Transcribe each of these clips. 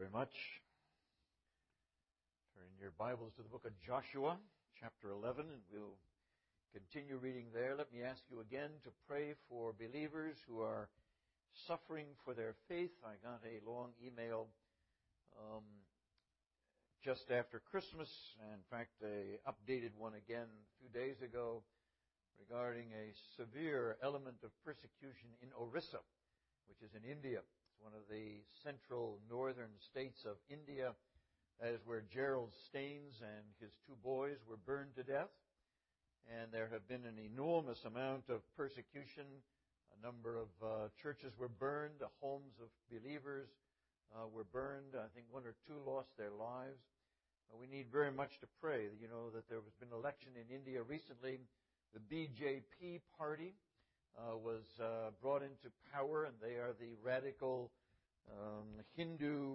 very much. Turn your Bibles to the book of Joshua, chapter 11, and we'll continue reading there. Let me ask you again to pray for believers who are suffering for their faith. I got a long email just after Christmas, and in fact, an updated one again a few days ago regarding a severe element of persecution in Orissa, which is in India. It's one of the central northern states of India. That is where Gerald Staines and his two boys were burned to death. And there have been an enormous amount of persecution. A number of churches were burned. The homes of believers were burned. I think one or two lost their lives. We need very much to pray. You know that there has been an election in India recently. The BJP party was brought into power, and they are the radical Hindu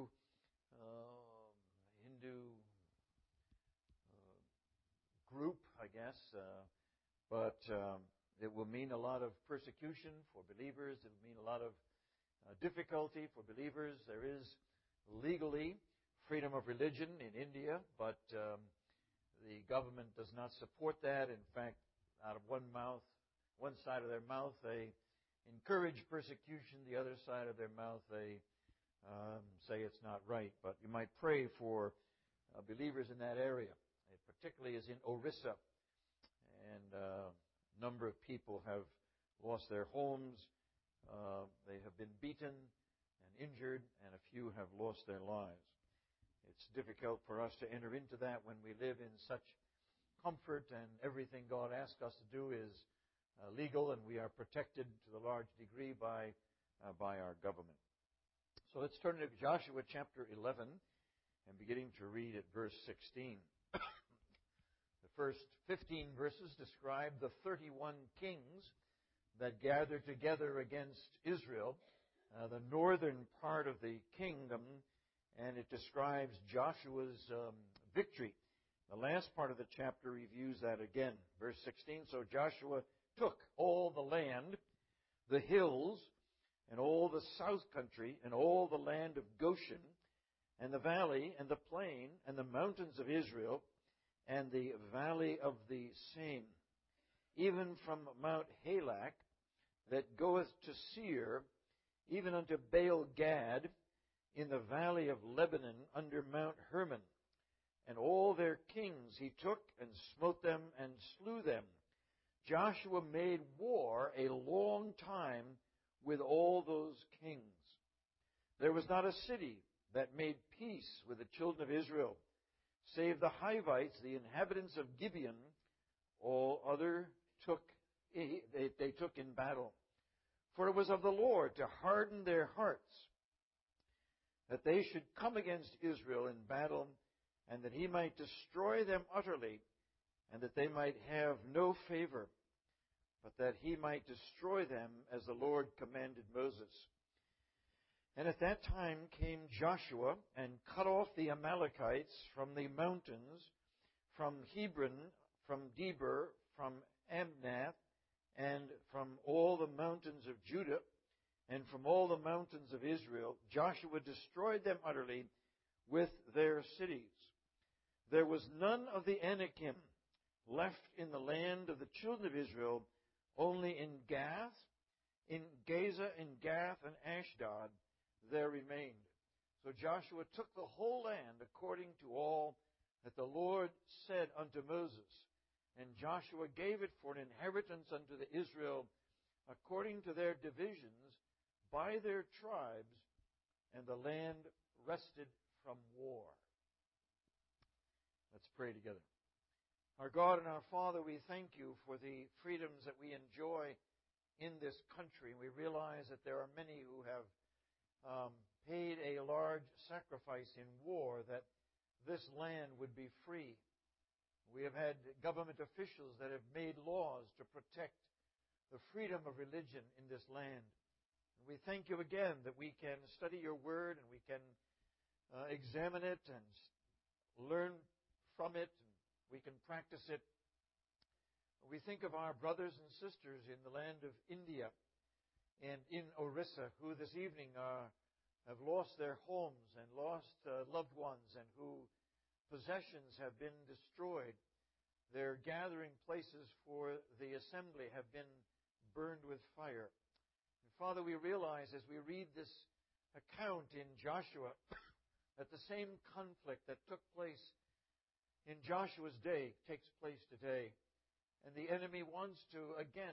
group, I guess. But it will mean a lot of persecution for believers. It will mean a lot of difficulty for believers. There is legally freedom of religion in India, but the government does not support that. In fact, out of one side of their mouth, they encourage persecution. The other side of their mouth, they say it's not right. But you might pray for believers in that area. It particularly is in Orissa. And a number of people have lost their homes. They have been beaten and injured, and a few have lost their lives. It's difficult for us to enter into that when we live in such comfort, and everything God asks us to do is legal, and we are protected to the large degree by our government. So let's turn to Joshua chapter 11 and beginning to read at verse 16. The first 15 verses describe the 31 kings that gathered together against Israel, the northern part of the kingdom, and it describes Joshua's victory. The last part of the chapter reviews that again. Verse 16, so Joshua took all the land, the hills, and all the south country, and all the land of Goshen, and the valley, and the plain, and the mountains of Israel, and the valley of the Same, even from Mount Halak, that goeth to Seir, even unto Baal Gad, in the valley of Lebanon, under Mount Hermon. And all their kings he took, and smote them, and slew them. Joshua made war a long time with all those kings. There was not a city that made peace with the children of Israel, save the Hivites, the inhabitants of Gibeon. All other they took in battle. For it was of the Lord to harden their hearts, that they should come against Israel in battle, and that he might destroy them utterly, and that they might have no favor, but that he might destroy them as the Lord commanded Moses. And at that time came Joshua and cut off the Amalekites from the mountains, from Hebron, from Debir, from Amnath, and from all the mountains of Judah, and from all the mountains of Israel. Joshua destroyed them utterly with their cities. There was none of the Anakim left in the land of the children of Israel, only in Gath, in Gaza, in Gath, and Ashdod there remained. So Joshua took the whole land according to all that the Lord said unto Moses. And Joshua gave it for an inheritance unto the Israel according to their divisions by their tribes, and the land rested from war. Let's pray together. Our God and our Father, we thank you for the freedoms that we enjoy in this country. We realize that there are many who have paid a large sacrifice in war that this land would be free. We have had government officials that have made laws to protect the freedom of religion in this land. And we thank you again that we can study your word and we can examine it and learn from it, and we can practice it. We think of our brothers and sisters in the land of India and in Orissa, who this evening are have lost their homes and lost loved ones, and whose possessions have been destroyed. Their gathering places for the assembly have been burned with fire. And Father, we realize as we read this account in Joshua that the same conflict that took place in Joshua's day takes place today. And the enemy wants to, again,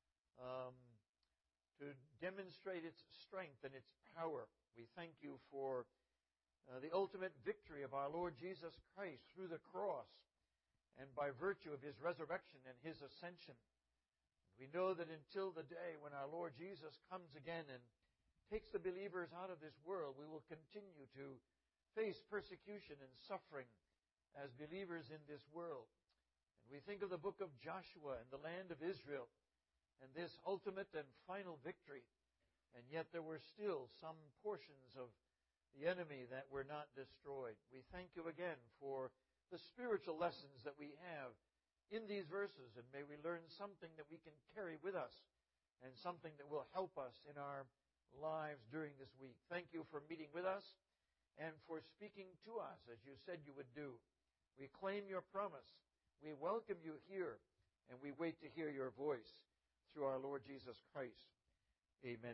to demonstrate its strength and its power. We thank you for the ultimate victory of our Lord Jesus Christ through the cross and by virtue of His resurrection and His ascension. We know that until the day when our Lord Jesus comes again and takes the believers out of this world, we will continue to face persecution and suffering as believers in this world. And we think of the book of Joshua and the land of Israel and this ultimate and final victory. And yet there were still some portions of the enemy that were not destroyed. We thank you again for the spiritual lessons that we have in these verses, and may we learn something that we can carry with us and something that will help us in our lives during this week. Thank you for meeting with us and for speaking to us as you said you would do. We claim your promise. We welcome you here, and we wait to hear your voice through our Lord Jesus Christ. Amen.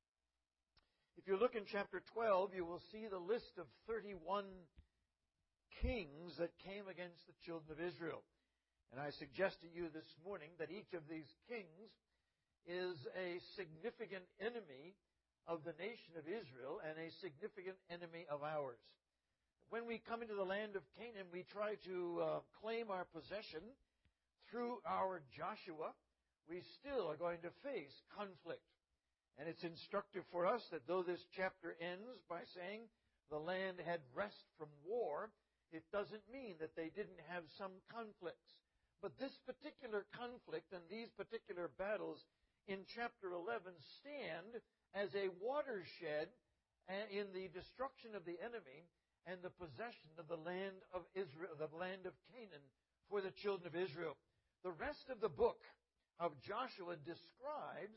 If you look in chapter 12, you will see the list of 31 kings that came against the children of Israel. And I suggest to you this morning that each of these kings is a significant enemy of the nation of Israel and a significant enemy of ours. When we come into the land of Canaan, we try to claim our possession through our Joshua. We still are going to face conflict. And it's instructive for us that though this chapter ends by saying the land had rest from war, it doesn't mean that they didn't have some conflicts. But this particular conflict and these particular battles in chapter 11 stand as a watershed in the destruction of the enemy and the possession of the land of Israel, the land of Canaan for the children of Israel. The rest of the book of Joshua describes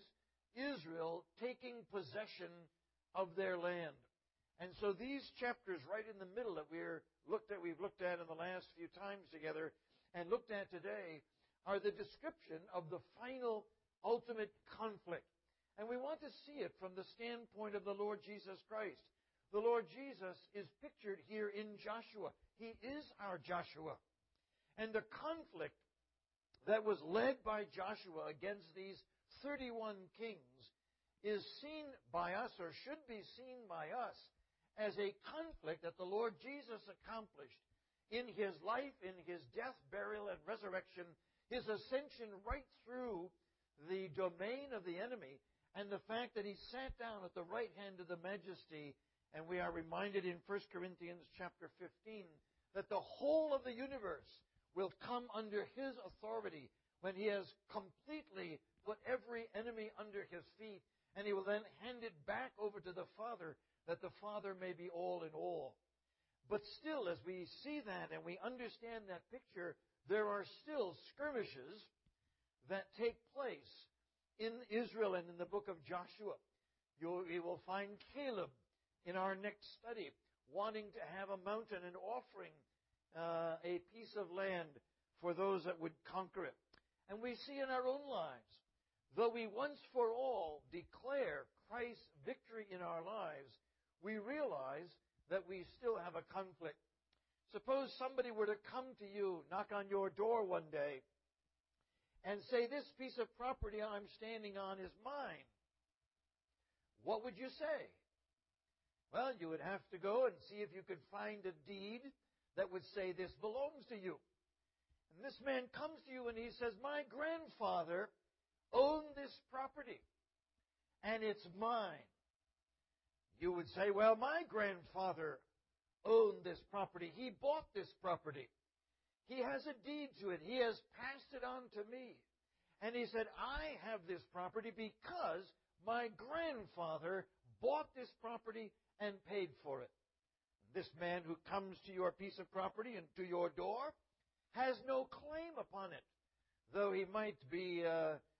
Israel taking possession of their land. And so these chapters right in the middle that we've looked at in the last few times together and looked at today are the description of the final ultimate conflict. And we want to see it from the standpoint of the Lord Jesus Christ. The Lord Jesus is pictured here in Joshua. He is our Joshua. And the conflict that was led by Joshua against these 31 kings is seen by us, or should be seen by us, as a conflict that the Lord Jesus accomplished in His life, in His death, burial, and resurrection, His ascension right through the domain of the enemy, and the fact that He sat down at the right hand of the Majesty. And we are reminded in 1 Corinthians chapter 15 that the whole of the universe will come under His authority when He has completely put every enemy under His feet, and He will then hand it back over to the Father, that the Father may be all in all. But still, as we see that and we understand that picture, there are still skirmishes that take place in Israel and in the book of Joshua. You will find Caleb in our next study wanting to have a mountain and offering a piece of land for those that would conquer it. And we see in our own lives, though we once for all declare Christ's victory in our lives, we realize that we still have a conflict. Suppose somebody were to come to you, knock on your door one day, and say, "This piece of property I'm standing on is mine." What would you say? Well, you would have to go and see if you could find a deed that would say this belongs to you. And this man comes to you and he says, "My grandfather owned this property, and it's mine." You would say, "Well, my grandfather owned this property. He bought this property. He has a deed to it. He has passed it on to me." And he said, "I have this property because my grandfather bought this property and paid for it." This man who comes to your piece of property and to your door has no claim upon it, though he might be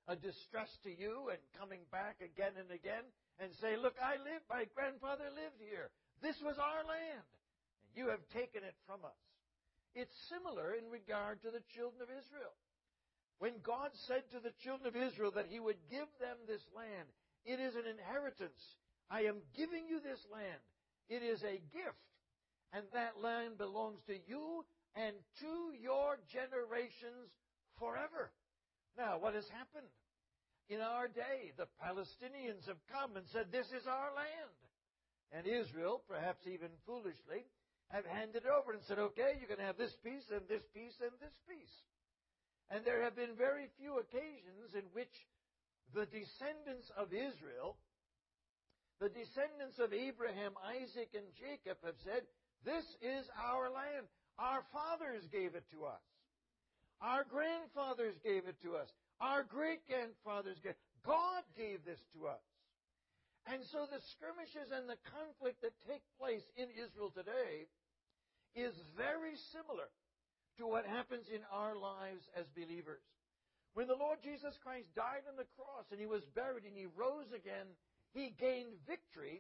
a distress to you and coming back again and again and say, look, my grandfather lived here. This was our land, and you have taken it from us. It's similar in regard to the children of Israel. When God said to the children of Israel that He would give them this land, it is an inheritance. I am giving you this land. It is a gift, and that land belongs to you and to your generations forever. Now, what has happened? In our day, the Palestinians have come and said, this is our land. And Israel, perhaps even foolishly, have handed it over and said, okay, you can have this piece and this piece and this piece. And there have been very few occasions in which the descendants of Israel, the descendants of Abraham, Isaac, and Jacob have said, this is our land. Our fathers gave it to us. Our grandfathers gave it to us. Our great-grandfathers gave it. God gave this to us. And so the skirmishes and the conflict that take place in Israel today is very similar to what happens in our lives as believers. When the Lord Jesus Christ died on the cross and He was buried and He rose again, He gained victory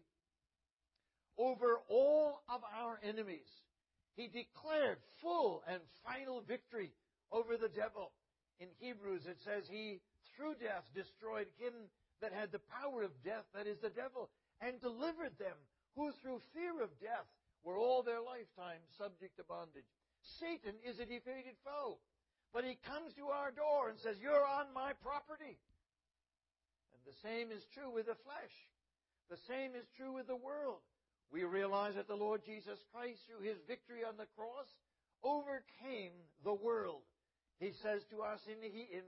over all of our enemies. He declared full and final victory over the devil. In Hebrews it says He, through death, destroyed him that had the power of death, that is the devil, and delivered them who through fear of death were all their lifetime subject to bondage. Satan is a defeated foe. But he comes to our door and says, you're on my property. And the same is true with the flesh. The same is true with the world. We realize that the Lord Jesus Christ, through His victory on the cross, overcame the world. He says to us in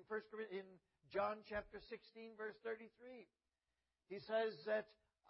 John chapter 16, verse 33, He says that,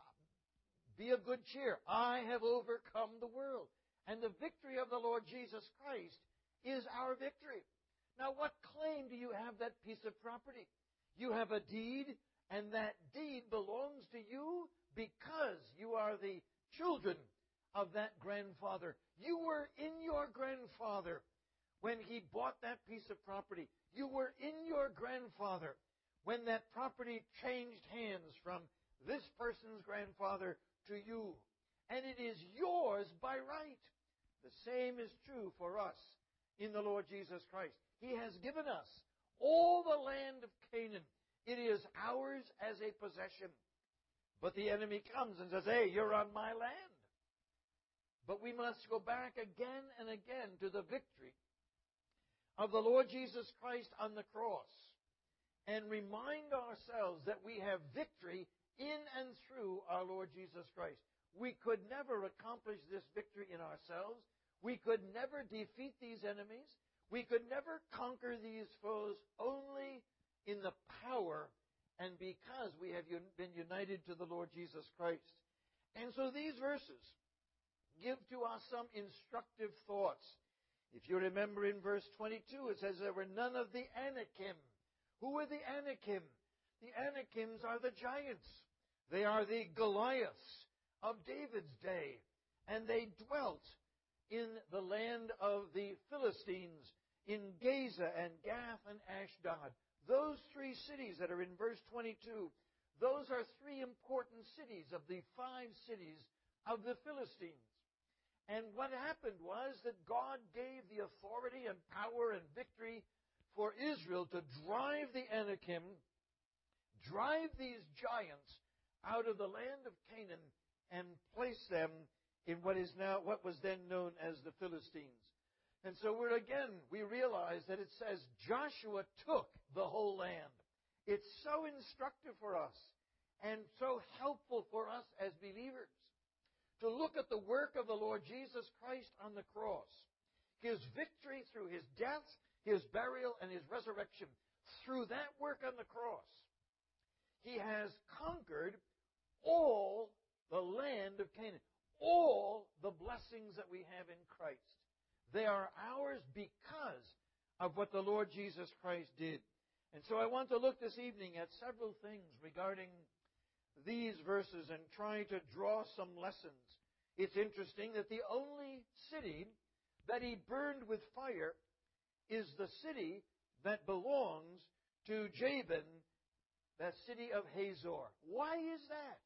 be of good cheer. I have overcome the world. And the victory of the Lord Jesus Christ is our victory. Now, what claim do you have that piece of property? You have a deed, and that deed belongs to you because you are the children of that grandfather. You were in your grandfather when he bought that piece of property. You were in your grandfather when that property changed hands from this person's grandfather to you. And it is yours by right. The same is true for us in the Lord Jesus Christ. He has given us all the land of Canaan. It is ours as a possession. But the enemy comes and says, hey, you're on my land. But we must go back again and again to the victory of the Lord Jesus Christ on the cross and remind ourselves that we have victory in and through our Lord Jesus Christ. We could never accomplish this victory in ourselves. We could never defeat these enemies. We could never conquer these foes only in the power and because we have been united to the Lord Jesus Christ. And so these verses give to us some instructive thoughts. If you remember in verse 22, it says there were none of the Anakim. Who were the Anakim? The Anakims are the giants. They are the Goliaths of David's day. And they dwelt in the land of the Philistines, in Gaza and Gath and Ashdod. Those three cities that are in verse 22, those are three important cities of the 5 cities of the Philistines. And what happened was that God gave the authority and power and victory for Israel to drive the Anakim, drive these giants out of the land of Canaan and place them in what was then known as the Philistines. And so we realize that it says Joshua took the whole land. It's so instructive for us and so helpful for us as believers to look at the work of the Lord Jesus Christ on the cross. His victory through His death, His burial, and His resurrection. Through that work on the cross, He has conquered all the land of Canaan. All the blessings that we have in Christ. They are ours because of what the Lord Jesus Christ did. And so I want to look this evening at several things regarding these verses and try to draw some lessons. It's interesting that the only city that He burned with fire is the city that belongs to Jabin that city of Hazor. Why is that?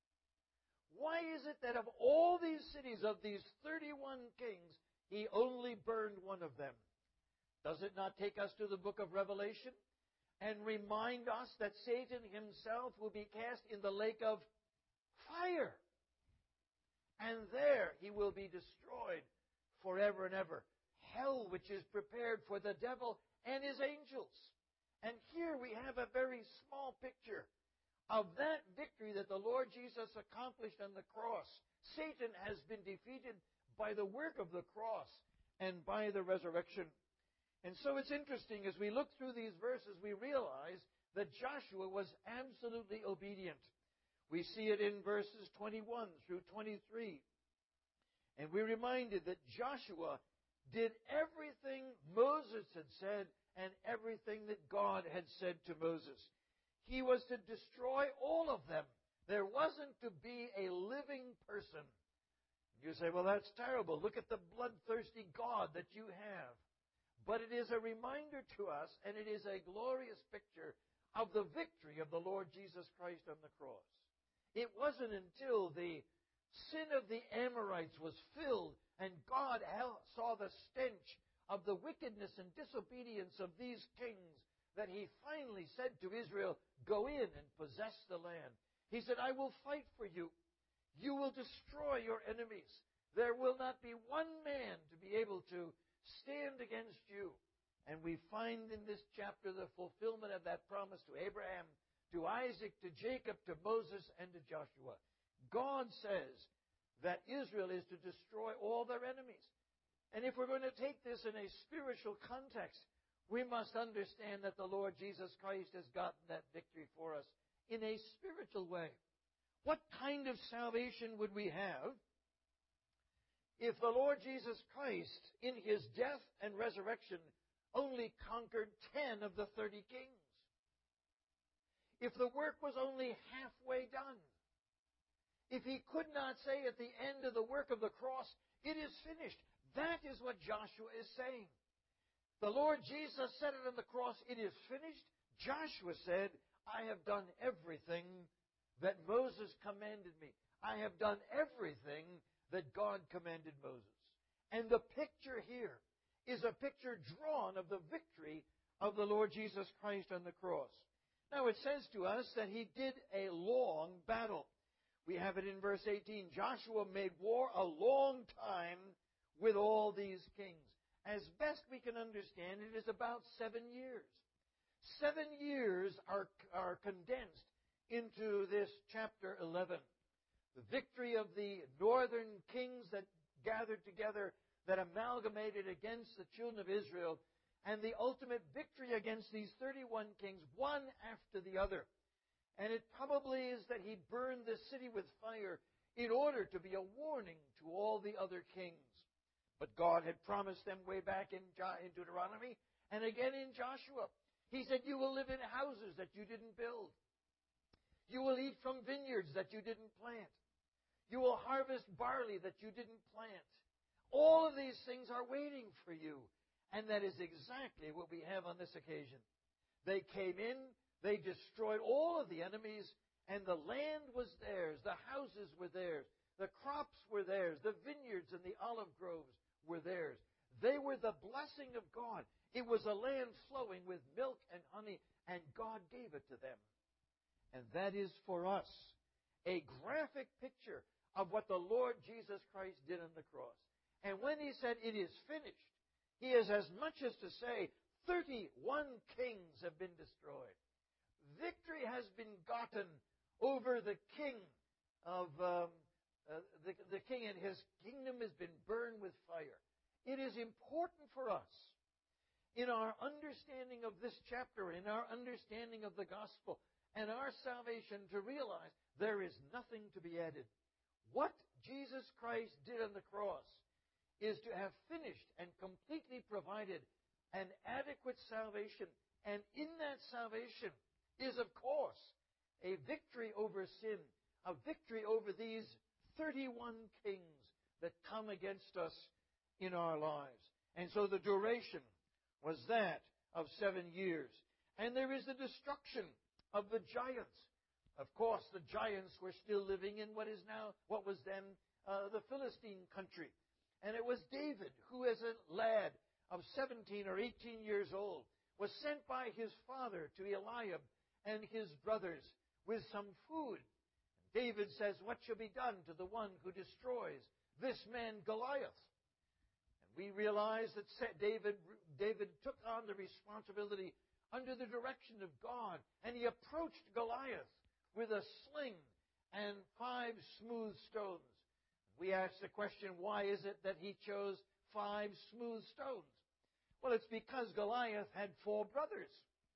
Why is it that of all these cities, of these 31 kings, he only burned one of them? Does it not take us to the book of Revelation and remind us that Satan himself will be cast in the lake of fire? And there he will be destroyed forever and ever. Hell, which is prepared for the devil and his angels. And here we have a very small picture of that victory that the Lord Jesus accomplished on the cross. Satan has been defeated by the work of the cross and by the resurrection. And so it's interesting, as we look through these verses, we realize that Joshua was absolutely obedient. We see it in verses 21 through 23. And we're reminded that Joshua did everything Moses had said and everything that God had said to Moses. He was to destroy all of them. There wasn't to be a living person. You say, well, that's terrible. Look at the bloodthirsty God that you have. But it is a reminder to us, and it is a glorious picture of the victory of the Lord Jesus Christ on the cross. It wasn't until the sin of the Amorites was filled and God saw the stench of the wickedness and disobedience of these kings that he finally said to Israel, go in and possess the land. He said, I will fight for you. You will destroy your enemies. There will not be one man to be able to stand against you. And we find in this chapter the fulfillment of that promise to Abraham, to Isaac, to Jacob, to Moses, and to Joshua. God says that Israel is to destroy all their enemies. And if we're going to take this in a spiritual context, we must understand that the Lord Jesus Christ has gotten that victory for us in a spiritual way. What kind of salvation would we have if the Lord Jesus Christ, in his death and resurrection, only conquered 10 of the 30 kings? If the work was only halfway done? If he could not say at the end of the work of the cross, it is finished? That is what Joshua is saying. The Lord Jesus said it on the cross, it is finished. Joshua said, I have done everything that Moses commanded me. I have done everything that God commanded Moses. And the picture here is a picture drawn of the victory of the Lord Jesus Christ on the cross. Now it says to us that he did a long battle. We have it in verse 18. Joshua made war a long time with all these kings. As best we can understand, it is about 7 years. 7 years are condensed into this chapter 11. The victory of the northern kings that gathered together, that amalgamated against the children of Israel, and the ultimate victory against these 31 kings, one after the other. And it probably is that he burned this city with fire in order to be a warning to all the other kings. But God had promised them way back in Deuteronomy and again in Joshua. He said, you will live in houses that you didn't build. You will eat from vineyards that you didn't plant. You will harvest barley that you didn't plant. All of these things are waiting for you. And that is exactly what we have on this occasion. They came in, they destroyed all of the enemies, and the land was theirs. The houses were theirs. The crops were theirs. The vineyards and the olive groves were theirs. They were the blessing of God. It was a land flowing with milk and honey, and God gave it to them. And that is for us a graphic picture of what the Lord Jesus Christ did on the cross. And when he said, it is finished, he is as much as to say, 31 kings have been destroyed. Victory has been gotten over the king of the king, and his kingdom has been burned with fire. It is important for us in our understanding of this chapter, in our understanding of the gospel and our salvation, to realize there is nothing to be added. What Jesus Christ did on the cross is to have finished and completely provided an adequate salvation. And in that salvation is, of course, a victory over sin, a victory over these 31 kings that come against us in our lives. And so the duration was that of 7 years. And there is the destruction of the giants. Of course, the giants were still living in what was then the Philistine country. And it was David who, as a lad of 17 or 18 years old, was sent by his father to Eliab and his brothers with some food. David says, "What shall be done to the one who destroys this man Goliath?" And we realize that David took on the responsibility under the direction of God, and he approached Goliath with a sling and 5 smooth stones. We ask the question, why is it that he chose 5 smooth stones? Well, it's because Goliath had 4 brothers.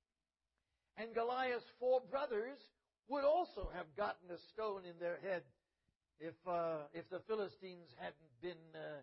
And Goliath's 4 brothers would also have gotten a stone in their head if the Philistines hadn't been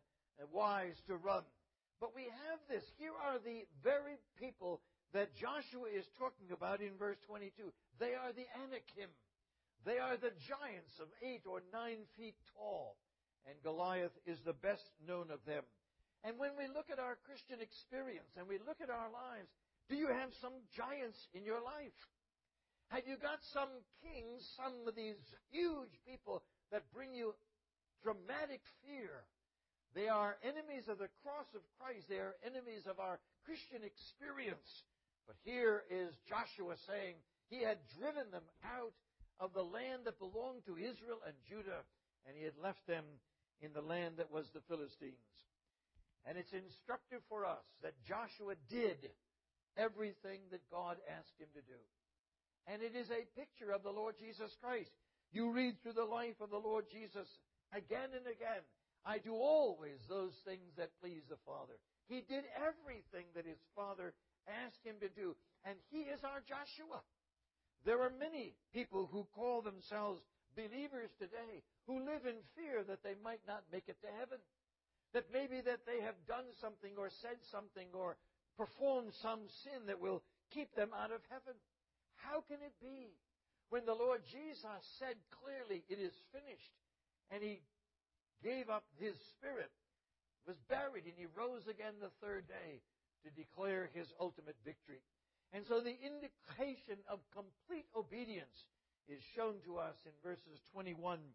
wise to run. But we have this. Here are the very people that Joshua is talking about in verse 22. They are the Anakim. They are the giants of 8 or 9 feet tall. And Goliath is the best known of them. And when we look at our Christian experience and we look at our lives, do you have some giants in your life? Have you got some kings, some of these huge people that bring you dramatic fear? They are enemies of the cross of Christ. They are enemies of our Christian experience. But here is Joshua saying he had driven them out of the land that belonged to Israel and Judah, and he had left them in the land that was the Philistines. And it's instructive for us that Joshua did everything that God asked him to do. And it is a picture of the Lord Jesus Christ. You read through the life of the Lord Jesus again and again. I do always those things that please the Father. He did everything that his Father asked him to do. And he is our Joshua. There are many people who call themselves believers today who live in fear that they might not make it to heaven. That maybe that they have done something or said something or performed some sin that will keep them out of heaven. How can it be? When the Lord Jesus said clearly, "It is finished," and he gave up his spirit, was buried, and he rose again the 3rd day to declare his ultimate victory. And so the indication of complete obedience is shown to us in verses 21,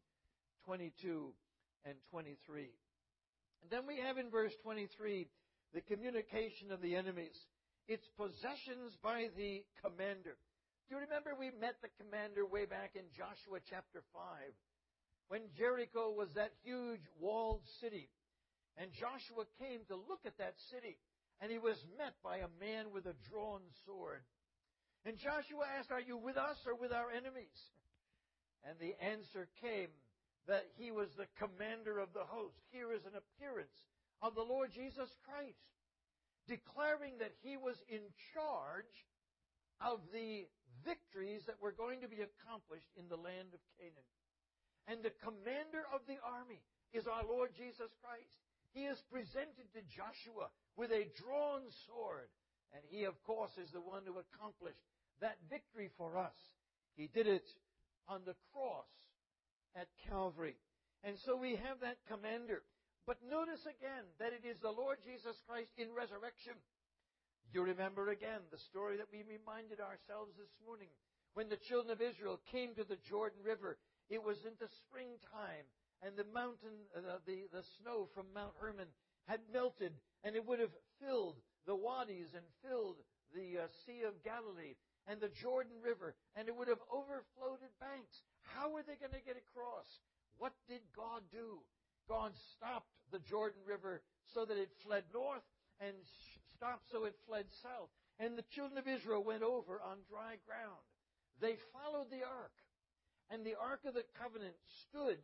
22, and 23. And then we have in verse 23 the communication of the enemies. Its possessions by the commander. Do you remember we met the commander way back in Joshua chapter 5 when Jericho was that huge walled city, and Joshua came to look at that city, and he was met by a man with a drawn sword. And Joshua asked, "Are you with us or with our enemies?" And the answer came that he was the commander of the host. Here is an appearance of the Lord Jesus Christ, declaring that he was in charge of the victories that were going to be accomplished in the land of Canaan. And the commander of the army is our Lord Jesus Christ. He is presented to Joshua with a drawn sword, and he, of course, is the one who accomplished that victory for us. He did it on the cross at Calvary. And so we have that commander. But notice again that it is the Lord Jesus Christ in resurrection. You remember again the story that we reminded ourselves this morning. When the children of Israel came to the Jordan River, it was in the springtime, and the mountain, the snow from Mount Hermon had melted, and it would have filled the wadis and filled the Sea of Galilee and the Jordan River, and it would have overflowed banks. How were they going to get across? What did God do? God stopped the Jordan River so that it fled north, and stopped so it fled south. And the children of Israel went over on dry ground. They followed the ark, and the Ark of the Covenant stood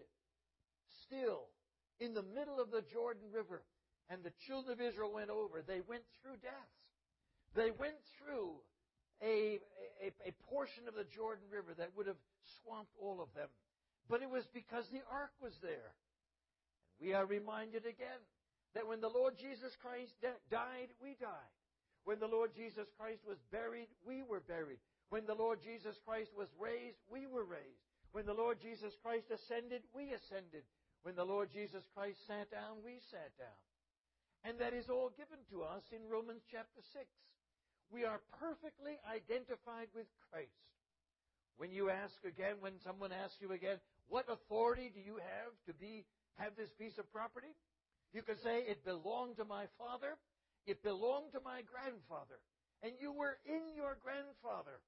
still in the middle of the Jordan River, and the children of Israel went over. They went through death. They went through a portion of the Jordan River that would have swamped all of them. But it was because the ark was there. And we are reminded again that when the Lord Jesus Christ died, we died. When the Lord Jesus Christ was buried, we were buried. When the Lord Jesus Christ was raised, we were raised. When the Lord Jesus Christ ascended, we ascended. When the Lord Jesus Christ sat down, we sat down. And that is all given to us in Romans chapter 6. We are perfectly identified with Christ. When you ask again, when someone asks you again, what authority do you have to have this piece of property? You can say, it belonged to my father, it belonged to my grandfather, and you were in your grandfather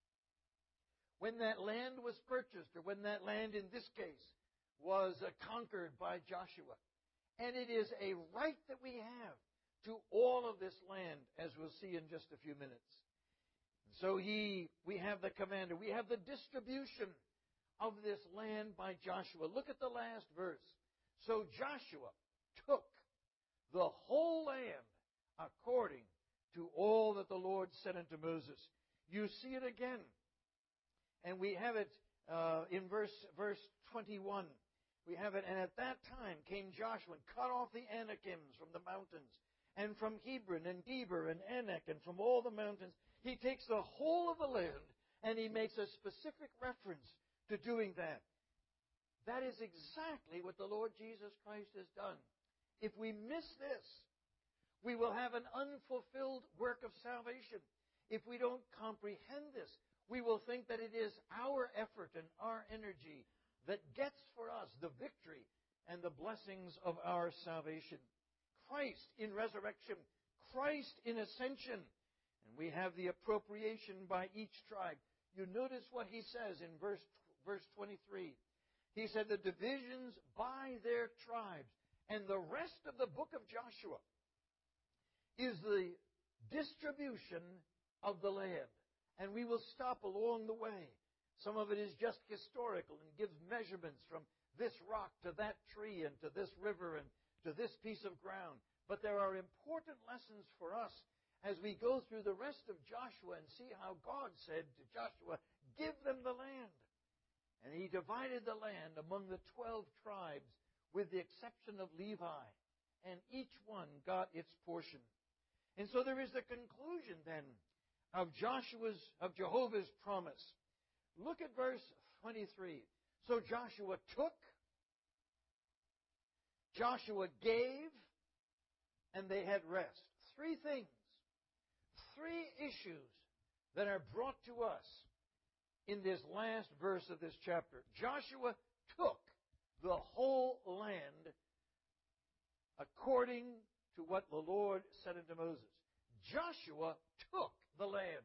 when that land was purchased, or when that land, in this case, was conquered by Joshua. And it is a right that we have to all of this land, as we'll see in just a few minutes. So we have the commander. We have the distribution of this land by Joshua. Look at the last verse. So Joshua took the whole land according to all that the Lord said unto Moses. You see it again. And we have it in verse 21. We have it, and at that time came Joshua and cut off the Anakims from the mountains, and from Hebron and Geber and Anak, and from all the mountains. He takes the whole of the land, and he makes a specific reference to doing that. That is exactly what the Lord Jesus Christ has done. If we miss this, we will have an unfulfilled work of salvation. If we don't comprehend this, we will think that it is our effort and our energy that gets for us the victory and the blessings of our salvation. Christ in resurrection, Christ in ascension, and we have the appropriation by each tribe. You notice what he says in verse 23. He said the divisions by their tribes, and the rest of the book of Joshua is the distribution of the land. And we will stop along the way. Some of it is just historical and gives measurements from this rock to that tree and to this river and to this piece of ground. But there are important lessons for us as we go through the rest of Joshua and see how God said to Joshua, give them the land. And he divided the land among the 12 tribes with the exception of Levi. And each one got its portion. And so there is the conclusion then of Jehovah's promise. Look at verse 23. So Joshua took, Joshua gave, and they had rest. Three things, three issues that are brought to us in this last verse of this chapter. Joshua took the whole land according to what the Lord said unto Moses. Joshua took the land.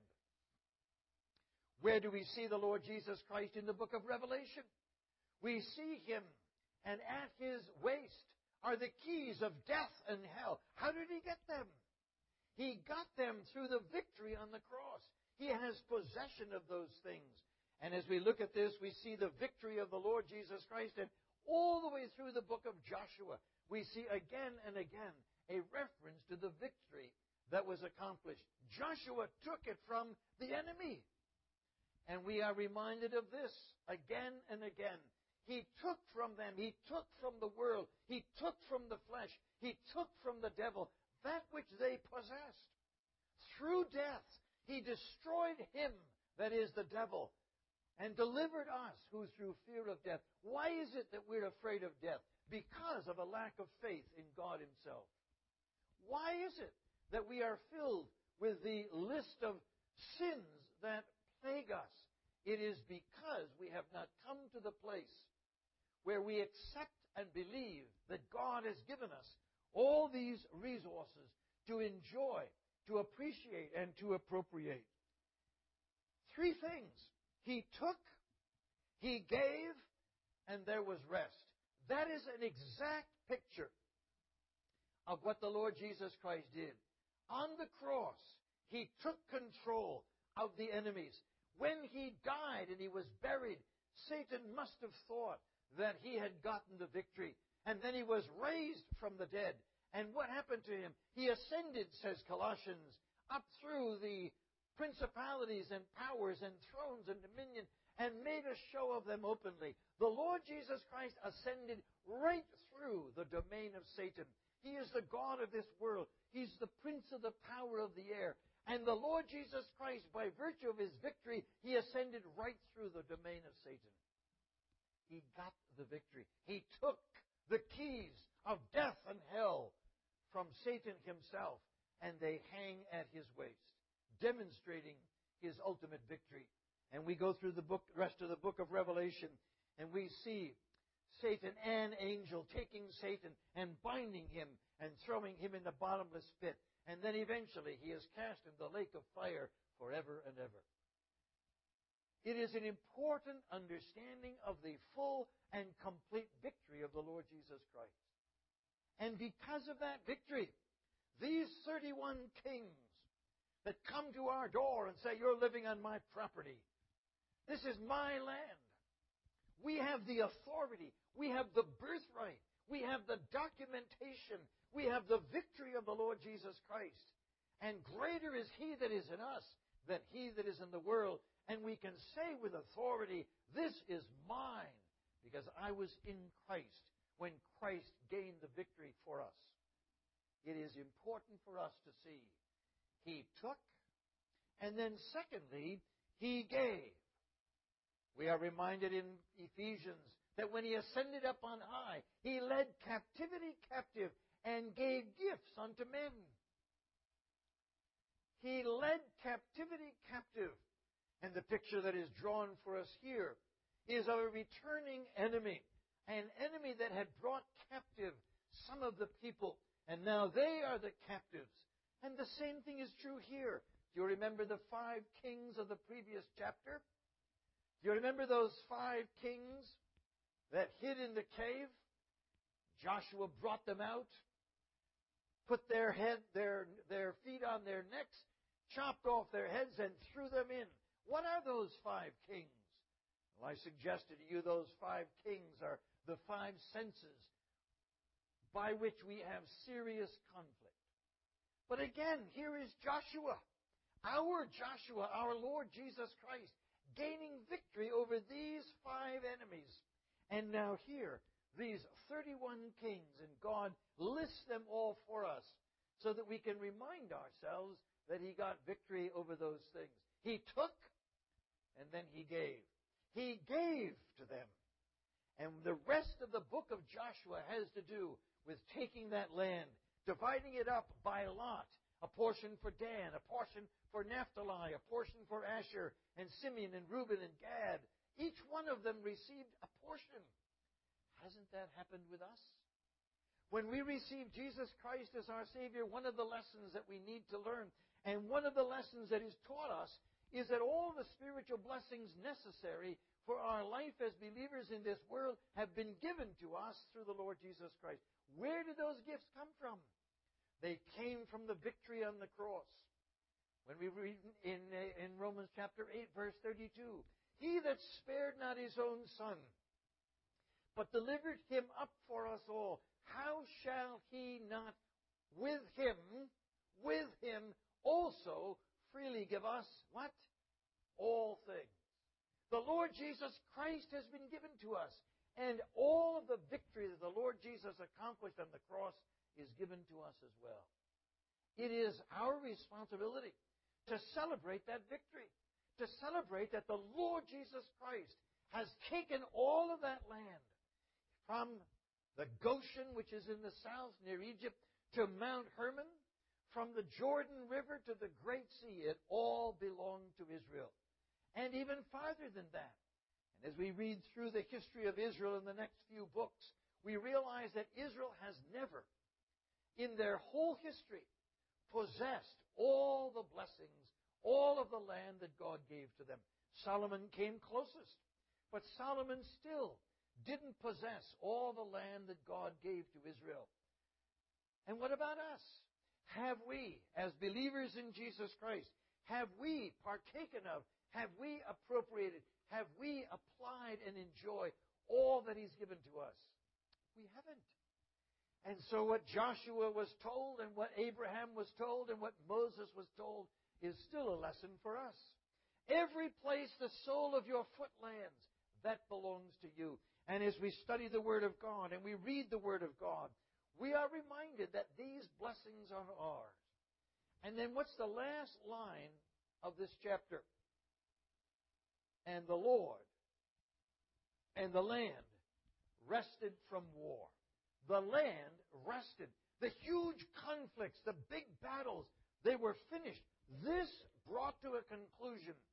Where do we see the Lord Jesus Christ? In the book of Revelation. We see him, and at his waist are the keys of death and hell. How did he get them? He got them through the victory on the cross. He has possession of those things. And as we look at this, we see the victory of the Lord Jesus Christ. And all the way through the book of Joshua, we see again and again a reference to the victory that was accomplished. Joshua took it from the enemy. And we are reminded of this again and again. He took from them, he took from the world, he took from the flesh, he took from the devil that which they possessed. Through death, he destroyed him, that is the devil, and delivered us who through fear of death. Why is it that we're afraid of death? Because of a lack of faith in God himself. Why is it that we are filled with the list of sins that plague us? It is because we have not come to the place where we accept and believe that God has given us all these resources to enjoy, to appreciate, and to appropriate. Three things. He took, he gave, and there was rest. That is an exact picture of what the Lord Jesus Christ did. On the cross, he took control of the enemies. When he died and he was buried, Satan must have thought that he had gotten the victory. And then he was raised from the dead. And what happened to him? He ascended, says Colossians, up through the principalities and powers and thrones and dominion and made a show of them openly. The Lord Jesus Christ ascended right through the domain of Satan. He is the God of this world. He's the prince of the power of the air. And the Lord Jesus Christ, by virtue of his victory, he ascended right through the domain of Satan. He got the victory. He took the keys of death and hell from Satan himself, and they hang at his waist, demonstrating his ultimate victory. And we go through the rest of the book of Revelation, and we see Satan, an angel, taking Satan and binding him and throwing him in the bottomless pit. And then eventually he is cast into the lake of fire forever and ever. It is an important understanding of the full and complete victory of the Lord Jesus Christ. And because of that victory, these 31 kings that come to our door and say, "You're living on my property. This is my land." We have the authority. We have the birthright. We have the documentation. We have the victory of the Lord Jesus Christ. And greater is He that is in us than he that is in the world. And we can say with authority, "This is mine," because I was in Christ when Christ gained the victory for us. It is important for us to see He took, and then secondly, He gave. We are reminded in Ephesians that when He ascended up on high, He led captivity captive and gave gifts unto men. He led captivity captive. And the picture that is drawn for us here is of a returning enemy, an enemy that had brought captive some of the people, and now they are the captives. And the same thing is true here. Do you remember the 5 kings of the previous chapter? Do you remember those 5 kings that hid in the cave? Joshua brought them out, put their feet on their necks, chopped off their heads, and threw them in. What are those 5 kings? Well, I suggested to you those 5 kings are the 5 senses by which we have serious conflict. But again, here is Joshua, our Lord Jesus Christ, gaining victory over these 5 enemies. And now here, these 31 kings, and God lists them all for us so that we can remind ourselves that He got victory over those things. He took, and then He gave. He gave to them. And the rest of the book of Joshua has to do with taking that land, dividing it up by lot, a portion for Dan, a portion for Naphtali, a portion for Asher, and Simeon, and Reuben, and Gad. Each one of them received a portion. Hasn't that happened with us? When we receive Jesus Christ as our Savior, one of the lessons that we need to learn, and one of the lessons that is taught us, is that all the spiritual blessings necessary for our life as believers in this world have been given to us through the Lord Jesus Christ. Where did those gifts come from? They came from the victory on the cross. When we read in Romans chapter 8, verse 32, "He that spared not His own Son, but delivered Him up for us all, how shall He not with Him also freely give us," what? All things. The Lord Jesus Christ has been given to us, and all of the victory that the Lord Jesus accomplished on the cross is given to us as well. It is our responsibility to celebrate that victory, to celebrate that the Lord Jesus Christ has taken all of that land from the Goshen, which is in the south near Egypt, to Mount Hermon, from the Jordan River to the Great Sea. It all belonged to Israel. And even farther than that. And as we read through the history of Israel in the next few books, we realize that Israel has never, in their whole history, possessed all the blessings, all of the land that God gave to them. Solomon came closest, but Solomon still didn't possess all the land that God gave to Israel. And what about us? Have we, as believers in Jesus Christ, have we partaken of, have we appropriated, have we applied and enjoyed all that He's given to us? We haven't. And so what Joshua was told, and what Abraham was told, and what Moses was told is still a lesson for us. Every place the sole of your foot lands, that belongs to you. And as we study the Word of God and we read the Word of God, we are reminded that these blessings are ours. And then what's the last line of this chapter? "And the Lord and the land rested from war." The land rested. The huge conflicts, the big battles, they were finished. This brought to a conclusion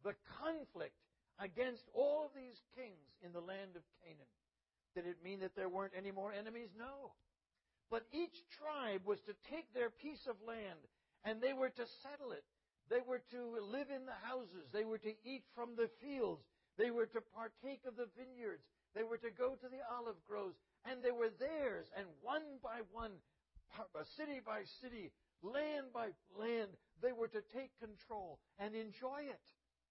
the conflict against all of these kings in the land of Canaan. Did it mean that there weren't any more enemies? No. But each tribe was to take their piece of land, and they were to settle it. They were to live in the houses. They were to eat from the fields. They were to partake of the vineyards. They were to go to the olive groves. And they were theirs. And one by one, city by city, land by land, they were to take control and enjoy it.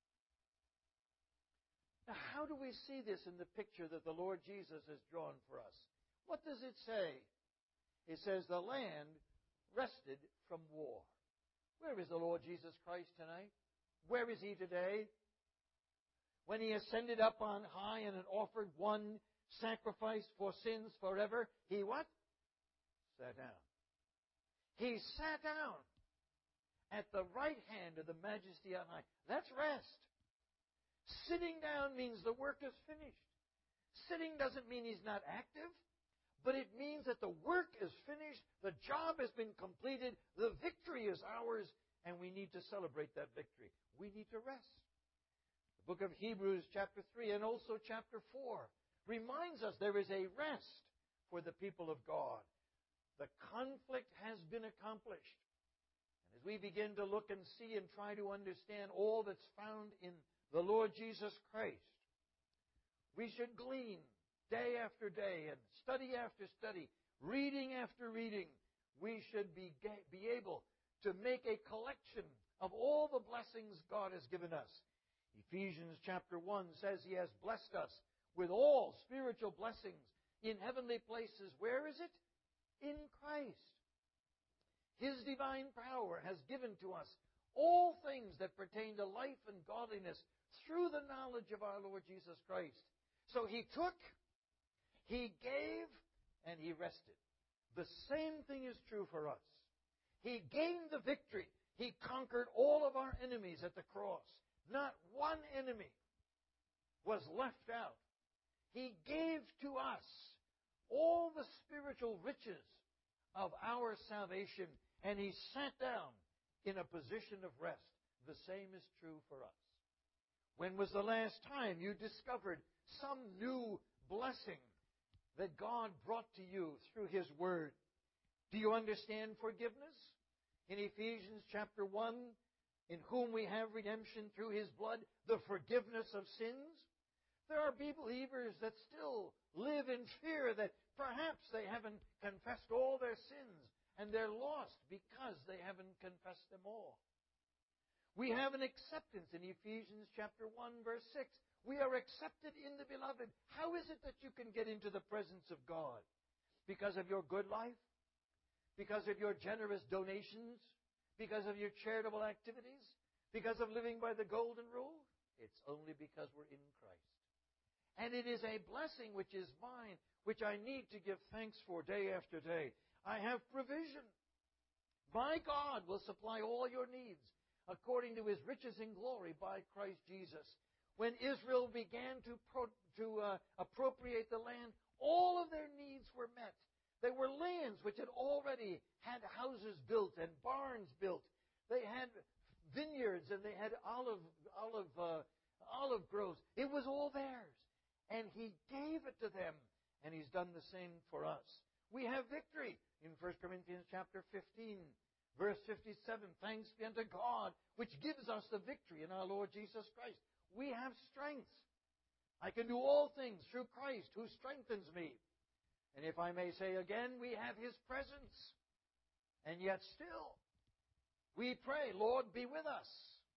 Now, how do we see this in the picture that the Lord Jesus has drawn for us? What does it say? It says the land rested from war. Where is the Lord Jesus Christ tonight? Where is He today? When He ascended up on high and had offered one sacrifice for sins forever, He what? Sat down. He sat down at the right hand of the Majesty on high. That's rest. Sitting down means the work is finished. Sitting doesn't mean He's not active, but it means that the work is finished, the job has been completed, the victory is ours, and we need to celebrate that victory. We need to rest. The book of Hebrews chapter 3 and also chapter 4 reminds us there is a rest for the people of God. The conflict has been accomplished. And as we begin to look and see and try to understand all that's found in the Lord Jesus Christ, we should glean day after day and study after study, reading after reading. We should be able to make a collection of all the blessings God has given us. Ephesians chapter 1 says He has blessed us with all spiritual blessings in heavenly places. Where is it? In Christ. His divine power has given to us all things that pertain to life and godliness through the knowledge of our Lord Jesus Christ. So He took, He gave, and He rested. The same thing is true for us. He gained the victory. He conquered all of our enemies at the cross. Not one enemy was left out. He gave to us all the spiritual riches of our salvation, and He sat down in a position of rest. The same is true for us. When was the last time you discovered some new blessing that God brought to you through His Word? Do you understand forgiveness? In Ephesians chapter 1, in whom we have redemption through His blood, the forgiveness of sins. There are believers that still live in fear that perhaps they haven't confessed all their sins and they're lost because they haven't confessed them all. We have an acceptance in Ephesians chapter 1, verse 6. We are accepted in the Beloved. How is it that you can get into the presence of God? Because of your good life? Because of your generous donations? Because of your charitable activities? Because of living by the golden rule? It's only because we're in Christ. And it is a blessing which is mine, which I need to give thanks for day after day. I have provision. My God will supply all your needs according to His riches in glory by Christ Jesus. When Israel began to appropriate the land, all of their needs were met. They were lands which had already had houses built and barns built. They had vineyards and they had olive groves. It was all theirs. And He gave it to them. And He's done the same for us. We have victory in 1 Corinthians chapter 15, verse 57. Thanks be unto God, which gives us the victory in our Lord Jesus Christ. We have strength. I can do all things through Christ who strengthens me. And if I may say again, we have His presence. And yet still, we pray, Lord, be with us.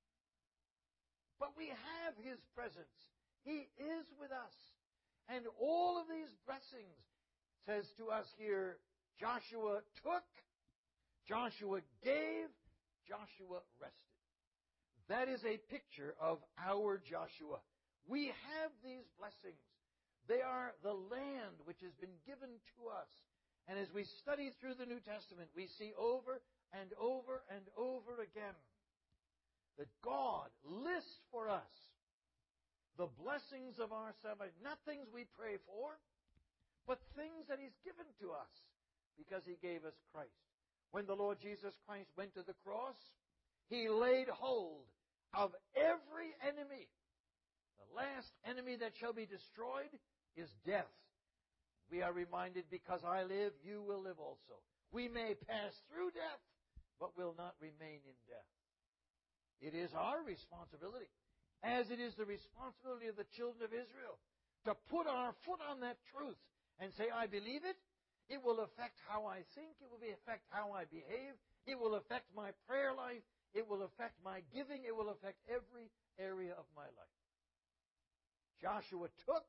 But we have His presence. He is with us. And all of these blessings, says to us here, Joshua took, Joshua gave, Joshua rested. That is a picture of our Joshua. We have these blessings. They are the land which has been given to us. And as we study through the New Testament, we see over and over and over again that God lists for us the blessings of our salvation. Not things we pray for, but things that He's given to us because He gave us Christ. When the Lord Jesus Christ went to the cross, He laid hold of every enemy. The last enemy that shall be destroyed is death. We are reminded, because I live, you will live also. We may pass through death, but will not remain in death. It is our responsibility, as it is the responsibility of the children of Israel, to put our foot on that truth and say, I believe it. It will affect how I think. It will affect how I behave. It will affect my prayer life. It will affect my giving. It will affect every area of my life. Joshua took,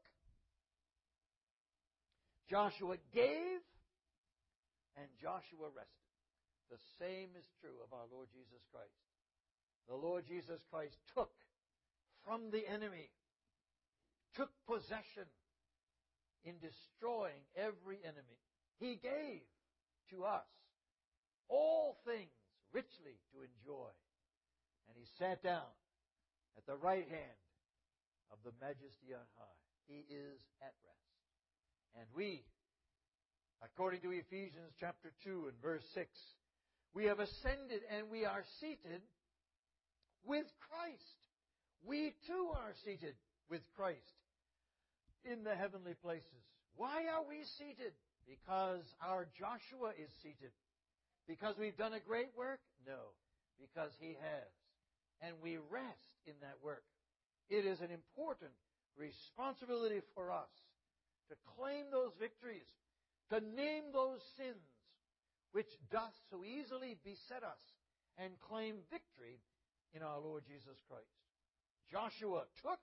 Joshua gave, and Joshua rested. The same is true of our Lord Jesus Christ. The Lord Jesus Christ took from the enemy, took possession in destroying every enemy. He gave to us all things richly to enjoy. And He sat down at the right hand of the Majesty on high. He is at rest. And we, according to Ephesians chapter 2 and verse 6, we have ascended and we are seated with Christ. We too are seated with Christ in the heavenly places. Why are we seated? Because our Joshua is seated. Because we've done a great work? No. Because He has. And we rest in that work. It is an important responsibility for us to claim those victories, to name those sins which doth so easily beset us, and claim victory in our Lord Jesus Christ. Joshua took,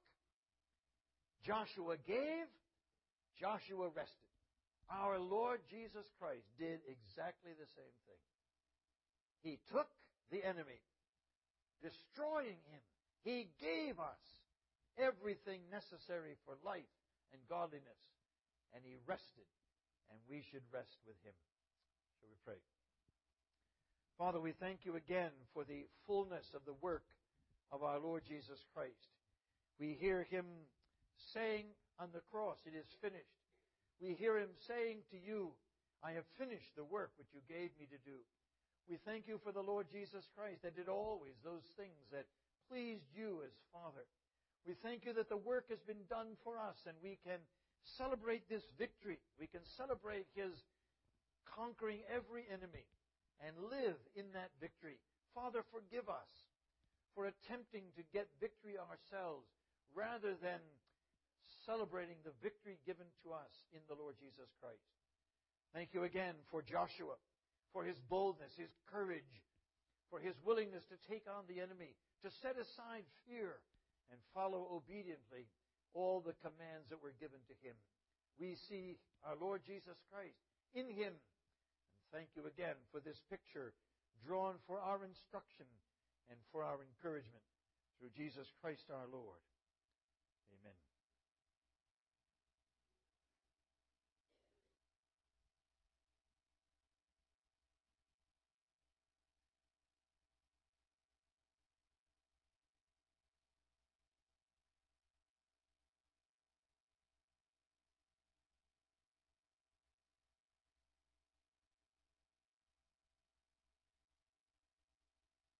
Joshua gave, Joshua rested. Our Lord Jesus Christ did exactly the same thing. He took the enemy, destroying him. He gave us everything necessary for life and godliness. And He rested, and we should rest with Him. Shall we pray? Father, we thank You again for the fullness of the work of our Lord Jesus Christ. We hear Him saying on the cross, it is finished. We hear Him saying to You, I have finished the work which You gave Me to do. We thank You for the Lord Jesus Christ that did always those things that pleased You as Father. We thank You that the work has been done for us, and we can celebrate this victory. We can celebrate His conquering every enemy and live in that victory. Father, forgive us for attempting to get victory ourselves rather than celebrating the victory given to us in the Lord Jesus Christ. Thank You again for Joshua, for his boldness, his courage, for his willingness to take on the enemy, to set aside fear and follow obediently all the commands that were given to him. We see our Lord Jesus Christ in him. And thank You again for this picture drawn for our instruction and for our encouragement through Jesus Christ our Lord. Amen.